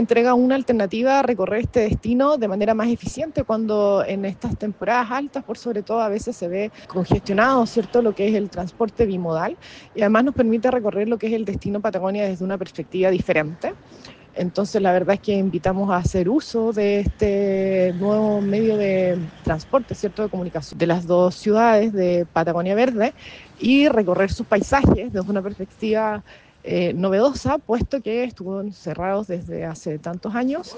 Entrega una alternativa a recorrer este destino de manera más eficiente cuando en estas temporadas altas, por sobre todo, a veces se ve congestionado, ¿cierto?, lo que es el transporte bimodal, y además nos permite recorrer lo que es el destino Patagonia desde una perspectiva diferente. Entonces, la verdad es que invitamos a hacer uso de este nuevo medio de transporte, ¿cierto?, de comunicación de las dos ciudades de Patagonia Verde y recorrer sus paisajes desde una perspectiva novedosa, puesto que estuvieron cerrados desde hace tantos años